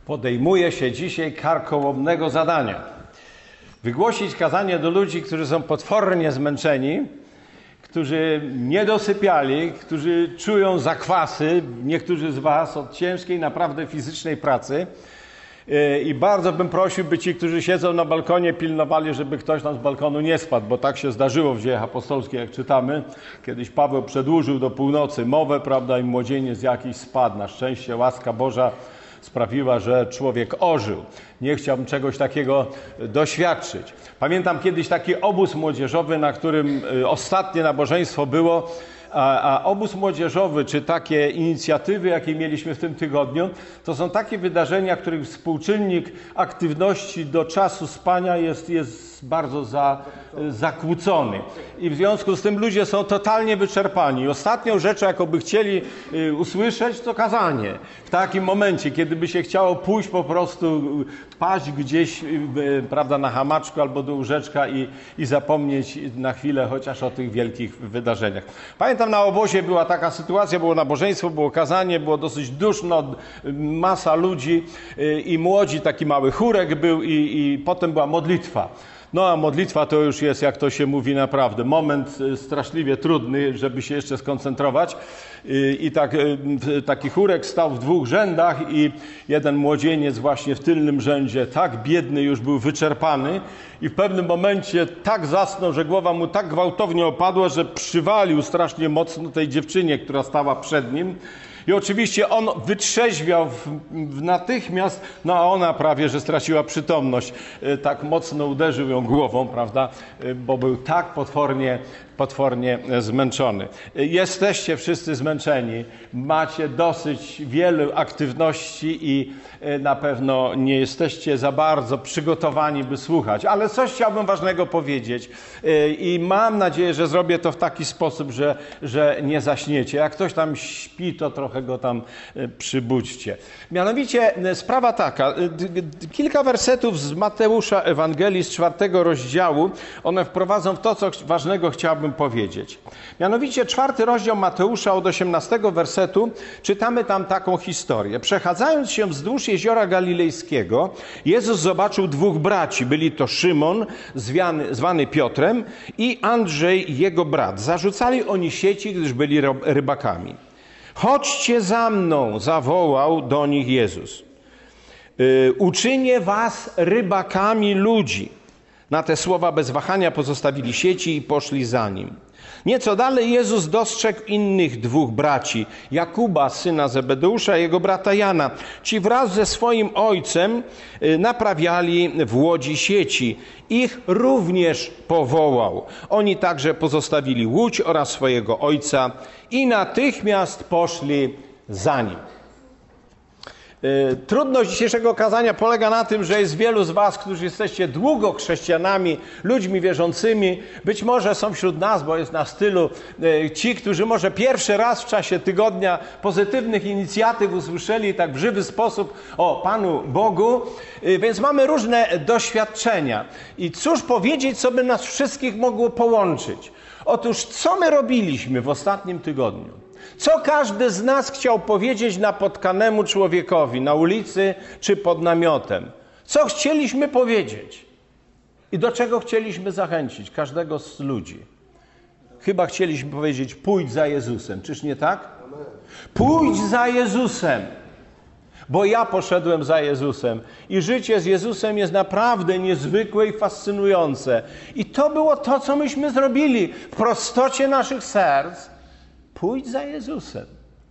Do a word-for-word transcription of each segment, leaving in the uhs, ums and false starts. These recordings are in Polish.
podejmuję się dzisiaj karkołomnego zadania. Wygłosić kazanie do ludzi, którzy są potwornie zmęczeni, którzy nie dosypiali, którzy czują zakwasy, niektórzy z was, od ciężkiej, naprawdę fizycznej pracy. I bardzo bym prosił, by ci, którzy siedzą na balkonie, pilnowali, żeby ktoś tam z balkonu nie spadł, bo tak się zdarzyło w Dziejach Apostolskich, jak czytamy. Kiedyś Paweł przedłużył do północy mowę, prawda, i młodzieniec jakiś spadł. Na szczęście łaska Boża sprawiła, że człowiek ożył. Nie chciałbym czegoś takiego doświadczyć. Pamiętam kiedyś taki obóz młodzieżowy, na którym ostatnie nabożeństwo było, a, a obóz młodzieżowy, czy takie inicjatywy, jakie mieliśmy w tym tygodniu, to są takie wydarzenia, których współczynnik aktywności do czasu spania jest, jest bardzo za, zakłócony. I w związku z tym ludzie są totalnie wyczerpani. Ostatnią rzeczą, jaką by chcieli usłyszeć, to kazanie. W takim momencie, kiedy by się chciało pójść po prostu, paść gdzieś, prawda, na hamaczku albo do łóżeczka i, i zapomnieć na chwilę chociaż o tych wielkich wydarzeniach. Pamiętam, na obozie była taka sytuacja, było nabożeństwo, było kazanie, było dosyć duszno, masa ludzi i młodzi, taki mały chórek był i, i potem była modlitwa. No a modlitwa to już jest, jak to się mówi, naprawdę moment straszliwie trudny, żeby się jeszcze skoncentrować. I tak, taki chórek stał w dwóch rzędach i jeden młodzieniec właśnie w tylnym rzędzie, tak biedny, już był wyczerpany i w pewnym momencie tak zasnął, że głowa mu tak gwałtownie opadła, że przywalił strasznie mocno tej dziewczynie, która stała przed nim. I oczywiście on wytrzeźwiał w, w natychmiast, no a ona prawie, że straciła przytomność. Tak mocno uderzył ją głową, prawda, bo był tak potwornie, potwornie zmęczony. Jesteście wszyscy zmęczeni, macie dosyć wielu aktywności i na pewno nie jesteście za bardzo przygotowani, by słuchać. Ale coś chciałbym ważnego powiedzieć i mam nadzieję, że zrobię to w taki sposób, że, że nie zaśniecie. Jak ktoś tam śpi, to trochę go tam przybudźcie. Mianowicie sprawa taka, kilka wersetów z Mateusza Ewangelii z czwartego rozdziału, one wprowadzą w to, co ważnego chciałbym powiedzieć. Mianowicie czwarty rozdział Mateusza od osiemnastego wersetu, czytamy tam taką historię. Przechadzając się wzdłuż jeziora Galilejskiego, Jezus zobaczył dwóch braci. Byli to Szymon, zwany, zwany Piotrem, i Andrzej, jego brat. Zarzucali oni sieci, gdyż byli rybakami. Chodźcie za mną, zawołał do nich Jezus. Yy, uczynię was rybakami ludzi. Na te słowa bez wahania pozostawili sieci i poszli za nim. Nieco dalej Jezus dostrzegł innych dwóch braci, Jakuba, syna Zebedeusza, i jego brata Jana. Ci wraz ze swoim ojcem naprawiali w łodzi sieci. Ich również powołał. Oni także pozostawili łódź oraz swojego ojca i natychmiast poszli za nim. Trudność dzisiejszego kazania polega na tym, że jest wielu z was, którzy jesteście długo chrześcijanami, ludźmi wierzącymi. Być może są wśród nas, bo jest na stylu ci, którzy może pierwszy raz w czasie tygodnia pozytywnych inicjatyw usłyszeli tak w żywy sposób o Panu Bogu. Więc mamy różne doświadczenia. I cóż powiedzieć, co by nas wszystkich mogło połączyć? Otóż co my robiliśmy w ostatnim tygodniu? Co każdy z nas chciał powiedzieć napotkanemu człowiekowi na ulicy czy pod namiotem? Co chcieliśmy powiedzieć? I do czego chcieliśmy zachęcić każdego z ludzi? Chyba chcieliśmy powiedzieć: pójdź za Jezusem. Czyż nie tak? Pójdź za Jezusem. Bo ja poszedłem za Jezusem i życie z Jezusem jest naprawdę niezwykłe i fascynujące. I to było to, co myśmy zrobili w prostocie naszych serc. Pójdź za Jezusem.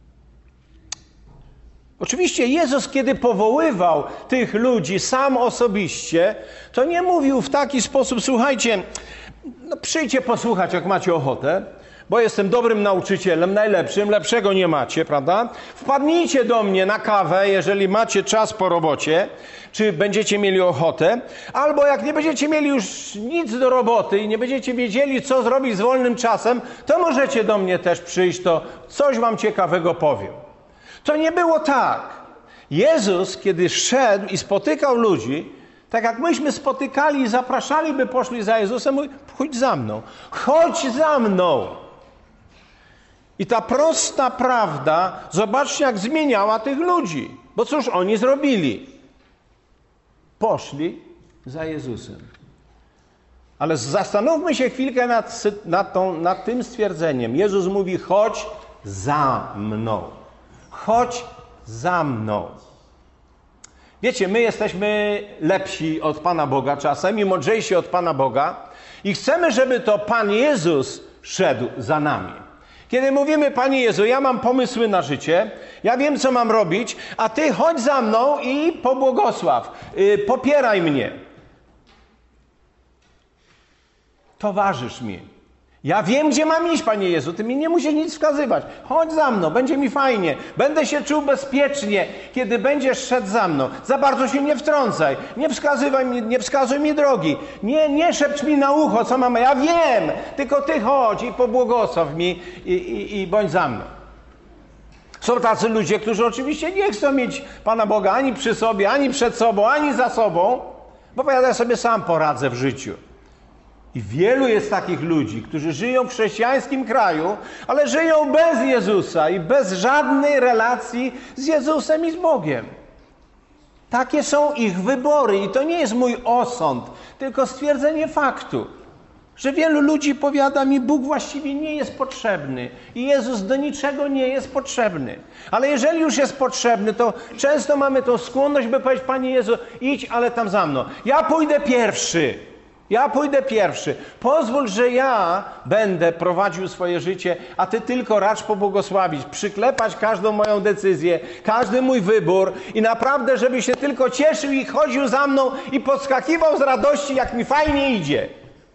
Oczywiście Jezus, kiedy powoływał tych ludzi sam osobiście, to nie mówił w taki sposób: słuchajcie, no przyjdźcie posłuchać, jak macie ochotę, bo jestem dobrym nauczycielem, najlepszym, lepszego nie macie, prawda? Wpadnijcie do mnie na kawę, jeżeli macie czas po robocie, czy będziecie mieli ochotę, albo jak nie będziecie mieli już nic do roboty i nie będziecie wiedzieli, co zrobić z wolnym czasem, to możecie do mnie też przyjść, to coś wam ciekawego powiem. To nie było tak. Jezus, kiedy szedł i spotykał ludzi, tak jak myśmy spotykali i zapraszali, by poszli za Jezusem, mówi: chodź za mną, chodź za mną. I ta prosta prawda, zobaczcie, jak zmieniała tych ludzi. Bo cóż oni zrobili? poszli za Jezusem. Ale zastanówmy się chwilkę nad, nad, tą, nad tym stwierdzeniem. Jezus mówi: chodź za mną. Chodź za mną. Wiecie, my jesteśmy lepsi od Pana Boga czasem i mądrzejsi od Pana Boga i chcemy, żeby to Pan Jezus szedł za nami. Kiedy mówimy: Panie Jezu, ja mam pomysły na życie, ja wiem, co mam robić, a Ty chodź za mną i pobłogosław, yy, popieraj mnie. Towarzysz mi. Ja wiem, gdzie mam iść, Panie Jezu, Ty mi nie musisz nic wskazywać. Chodź za mną, będzie mi fajnie. Będę się czuł bezpiecznie, kiedy będziesz szedł za mną. Za bardzo się nie wtrącaj. Nie wskazywaj mi, nie wskazuj mi drogi. Nie, nie szepcz mi na ucho, co mam. Ja wiem, tylko Ty chodź i pobłogosław mi i, i, i bądź za mną. Są tacy ludzie, którzy oczywiście nie chcą mieć Pana Boga ani przy sobie, ani przed sobą, ani za sobą, bo ja sobie sam poradzę w życiu. I wielu jest takich ludzi, którzy żyją w chrześcijańskim kraju, ale żyją bez Jezusa i bez żadnej relacji z Jezusem i z Bogiem. Takie są ich wybory i to nie jest mój osąd, tylko stwierdzenie faktu, że wielu ludzi powiada mi: Bóg właściwie nie jest potrzebny i Jezus do niczego nie jest potrzebny. Ale jeżeli już jest potrzebny, to często mamy tą skłonność, by powiedzieć: Panie Jezu, idź, ale tam za mną. Ja pójdę pierwszy. Ja pójdę pierwszy. Pozwól, że ja będę prowadził swoje życie, a Ty tylko racz pobłogosławić, przyklepać każdą moją decyzję, każdy mój wybór i naprawdę, żeby się tylko cieszył i chodził za mną i podskakiwał z radości, jak mi fajnie idzie.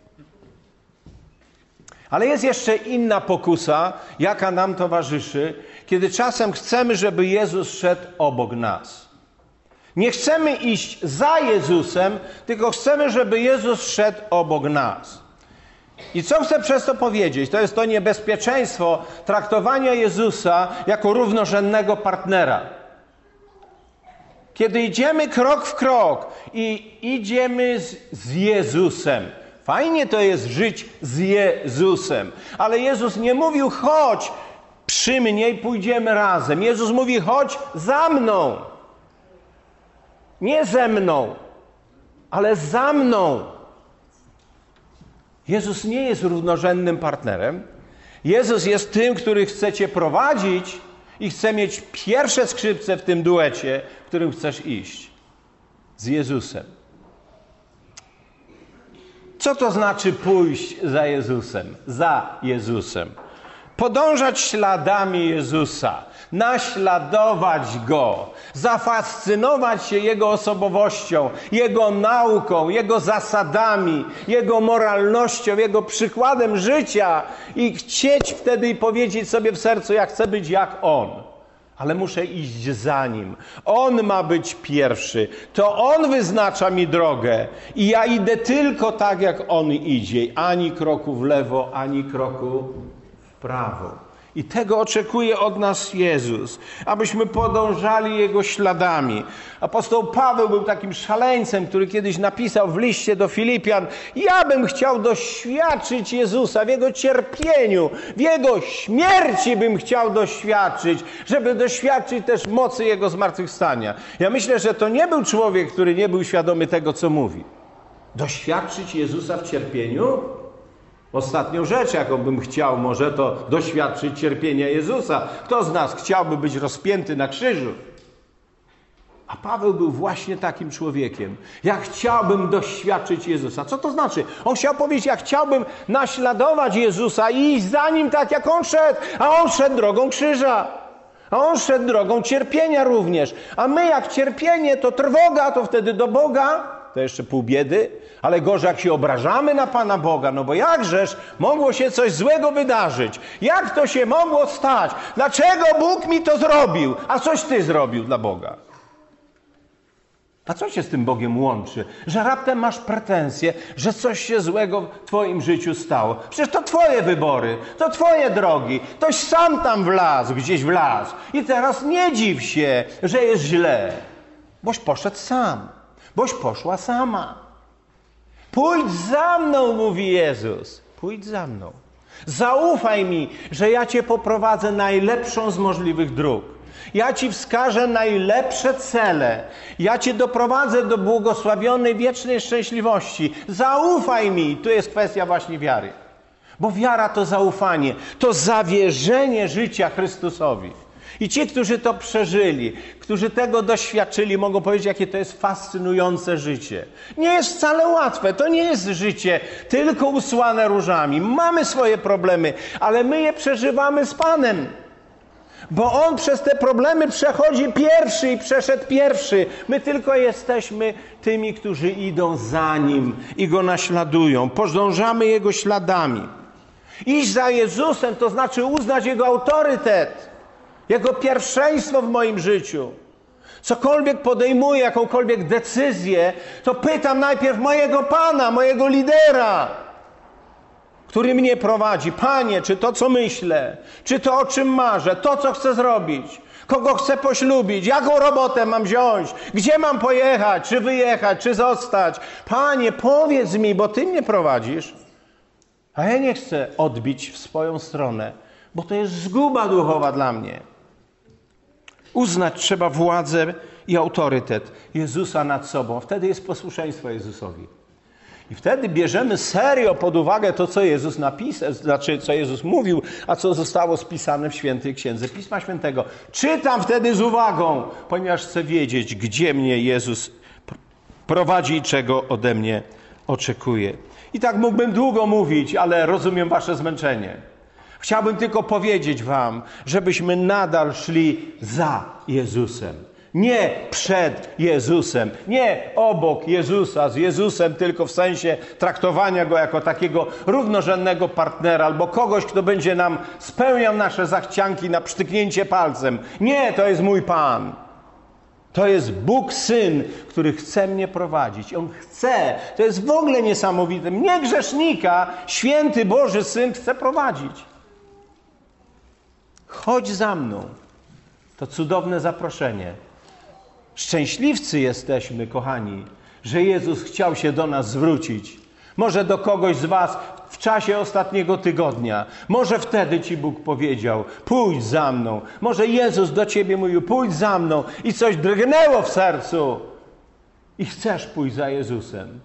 Ale jest jeszcze inna pokusa, jaka nam towarzyszy, kiedy czasem chcemy, żeby Jezus szedł obok nas. Nie chcemy iść za Jezusem, tylko chcemy, żeby Jezus szedł obok nas. I co chcę przez to powiedzieć? To jest to niebezpieczeństwo traktowania Jezusa jako równorzędnego partnera. Kiedy idziemy krok w krok i idziemy z, z Jezusem. Fajnie to jest żyć z Jezusem. Ale Jezus nie mówił: chodź przy mnie i pójdziemy razem. Jezus mówi: chodź za mną. Nie ze mną, ale za mną. Jezus nie jest równorzędnym partnerem. Jezus jest tym, który chce Cię prowadzić i chce mieć pierwsze skrzypce w tym duecie, w którym chcesz iść. Z Jezusem. Co to znaczy pójść za Jezusem? Za Jezusem. Podążać śladami Jezusa, naśladować Go, zafascynować się Jego osobowością, Jego nauką, Jego zasadami, Jego moralnością, Jego przykładem życia i chcieć wtedy powiedzieć sobie w sercu: ja chcę być jak On. Ale muszę iść za Nim. On ma być pierwszy. To On wyznacza mi drogę. I ja idę tylko tak, jak On idzie. Ani kroku w lewo, ani kroku w prawo. I tego oczekuje od nas Jezus, abyśmy podążali Jego śladami. Apostoł Paweł był takim szaleńcem, który kiedyś napisał w liście do Filipian: ja bym chciał doświadczyć Jezusa w Jego cierpieniu, w Jego śmierci bym chciał doświadczyć, żeby doświadczyć też mocy Jego zmartwychwstania. Ja myślę, że to nie był człowiek, który nie był świadomy tego, co mówi. Doświadczyć Jezusa w cierpieniu? Ostatnią rzecz, jaką bym chciał, może to doświadczyć cierpienia Jezusa. Kto z nas chciałby być rozpięty na krzyżu? A Paweł był właśnie takim człowiekiem. Ja chciałbym doświadczyć Jezusa. Co to znaczy? On chciał powiedzieć: ja chciałbym naśladować Jezusa i iść za Nim tak, jak On szedł. A On szedł drogą krzyża. A On szedł drogą cierpienia również. A my jak cierpienie, to trwoga, to wtedy do Boga. To jeszcze pół biedy, ale gorzej jak się obrażamy na Pana Boga, no bo jakżeż mogło się coś złego wydarzyć? Jak to się mogło stać? Dlaczego Bóg mi to zrobił? A coś Ty zrobił dla Boga? A co się z tym Bogiem łączy? Że raptem masz pretensje, że coś się złego w Twoim życiu stało. Przecież to Twoje wybory, to Twoje drogi. Toś sam tam wlazł, gdzieś wlazł. I teraz nie dziw się, że jest źle, boś poszedł sam. Boś poszła sama. Pójdź za mną, mówi Jezus. Pójdź za mną. Zaufaj mi, że ja Cię poprowadzę najlepszą z możliwych dróg. Ja Ci wskażę najlepsze cele. Ja Cię doprowadzę do błogosławionej, wiecznej szczęśliwości. Zaufaj mi. Tu jest kwestia właśnie wiary. Bo wiara to zaufanie, to zawierzenie życia Chrystusowi. I ci, którzy to przeżyli, którzy tego doświadczyli, mogą powiedzieć, jakie to jest fascynujące życie. Nie jest wcale łatwe, to nie jest życie tylko usłane różami. Mamy swoje problemy, ale my je przeżywamy z Panem. Bo On przez te problemy przechodzi pierwszy i przeszedł pierwszy. My tylko jesteśmy tymi, którzy idą za Nim i Go naśladują. Podążamy Jego śladami. Iść za Jezusem to znaczy uznać Jego autorytet, Jego pierwszeństwo w moim życiu. Cokolwiek podejmuję, jakąkolwiek decyzję, to pytam najpierw mojego Pana, mojego lidera, który mnie prowadzi. Panie, czy to, co myślę, czy to, o czym marzę, to, co chcę zrobić, kogo chcę poślubić, jaką robotę mam wziąć, gdzie mam pojechać, czy wyjechać, czy zostać. Panie, powiedz mi, bo Ty mnie prowadzisz. A ja nie chcę odbić w swoją stronę, bo to jest zguba duchowa dla mnie. Uznać trzeba władzę i autorytet Jezusa nad sobą. Wtedy jest posłuszeństwo Jezusowi. I wtedy bierzemy serio pod uwagę to, co Jezus napisał, znaczy co Jezus mówił, a co zostało spisane w Świętej Księdze Pisma Świętego. Czytam wtedy z uwagą, ponieważ chcę wiedzieć, gdzie mnie Jezus prowadzi i czego ode mnie oczekuje. I tak mógłbym długo mówić, ale rozumiem wasze zmęczenie. Chciałbym tylko powiedzieć wam, żebyśmy nadal szli za Jezusem. Nie przed Jezusem, nie obok Jezusa, z Jezusem tylko w sensie traktowania Go jako takiego równorzędnego partnera albo kogoś, kto będzie nam spełniał nasze zachcianki na psztyknięcie palcem. Nie, to jest mój Pan. To jest Bóg Syn, który chce mnie prowadzić. On chce. To jest w ogóle niesamowite. Mnie grzesznika, święty Boży Syn chce prowadzić. Chodź za mną. To cudowne zaproszenie. Szczęśliwcy jesteśmy, kochani, że Jezus chciał się do nas zwrócić. Może do kogoś z was w czasie ostatniego tygodnia. Może wtedy Ci Bóg powiedział, pójdź za mną. Może Jezus do Ciebie mówił, pójdź za mną. I coś drgnęło w sercu. I chcesz pójść za Jezusem.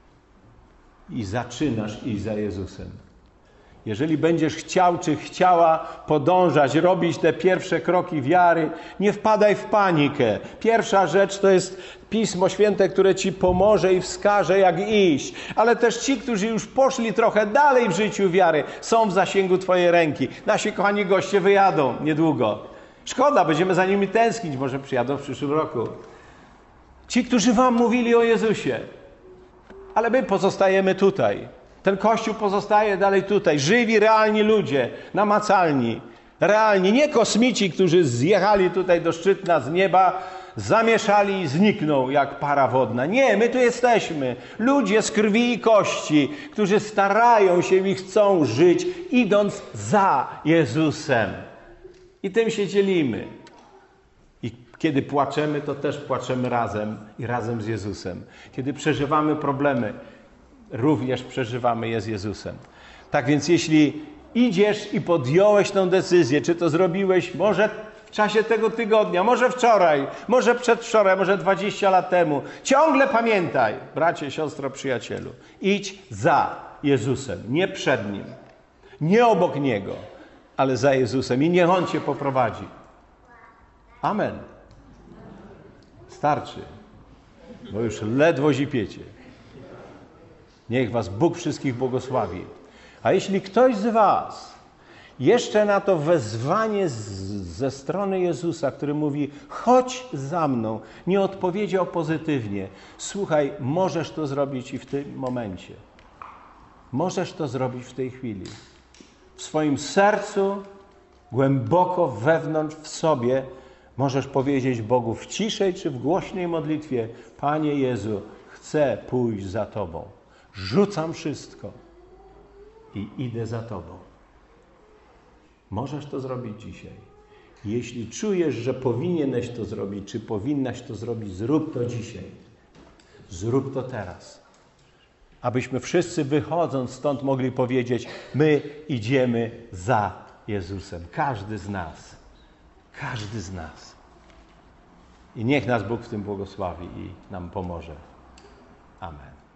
I zaczynasz iść za Jezusem. Jeżeli będziesz chciał czy chciała podążać, robić te pierwsze kroki wiary, nie wpadaj w panikę. Pierwsza rzecz to jest Pismo Święte, które Ci pomoże i wskaże, jak iść. Ale też ci, którzy już poszli trochę dalej w życiu wiary, są w zasięgu Twojej ręki. Nasi kochani goście wyjadą niedługo. Szkoda, będziemy za nimi tęsknić, może przyjadą w przyszłym roku. Ci, którzy Wam mówili o Jezusie. Ale my pozostajemy tutaj. Ten Kościół pozostaje dalej tutaj. Żywi, realni ludzie, namacalni. Realni, nie kosmici, którzy zjechali tutaj do Szczytna z nieba, zamieszali i znikną jak para wodna. Nie, my tu jesteśmy. Ludzie z krwi i kości, którzy starają się i chcą żyć, idąc za Jezusem. I tym się dzielimy. I kiedy płaczemy, to też płaczemy razem i razem z Jezusem. Kiedy przeżywamy problemy, również przeżywamy je z Jezusem. Tak więc jeśli idziesz i podjąłeś tę decyzję, czy to zrobiłeś może w czasie tego tygodnia, może wczoraj, może przedwczoraj, może dwadzieścia lat temu, ciągle pamiętaj, bracie, siostro, przyjacielu, idź za Jezusem, nie przed Nim, nie obok Niego, ale za Jezusem i niech On Cię poprowadzi. Amen. Starczy, bo już ledwo zipiecie. Niech was Bóg wszystkich błogosławi. A jeśli ktoś z was jeszcze na to wezwanie z, ze strony Jezusa, który mówi, chodź za mną, nie odpowiedział pozytywnie, słuchaj, możesz to zrobić i w tym momencie. Możesz to zrobić w tej chwili. W swoim sercu, głęboko wewnątrz w sobie, możesz powiedzieć Bogu w ciszej czy w głośnej modlitwie, Panie Jezu, chcę pójść za Tobą. Rzucam wszystko i idę za Tobą. Możesz to zrobić dzisiaj. Jeśli czujesz, że powinieneś to zrobić, czy powinnaś to zrobić, zrób to dzisiaj. Zrób to teraz. Abyśmy wszyscy wychodząc stąd mogli powiedzieć, my idziemy za Jezusem. Każdy z nas. Każdy z nas. I niech nas Bóg w tym błogosławi i nam pomoże. Amen.